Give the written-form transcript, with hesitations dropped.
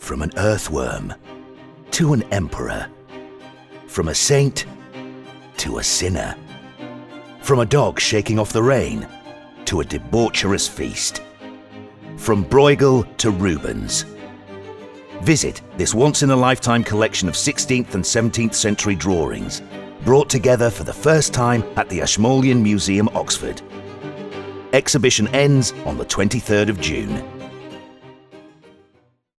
From an earthworm to an emperor. From a saint to a sinner. From a dog shaking off the rain to a debaucherous feast. From Bruegel to Rubens. Visit this once-in-a-lifetime collection of 16th and 17th century drawings, brought together for the first time at the Ashmolean Museum, Oxford. Exhibition ends on the 23rd of June.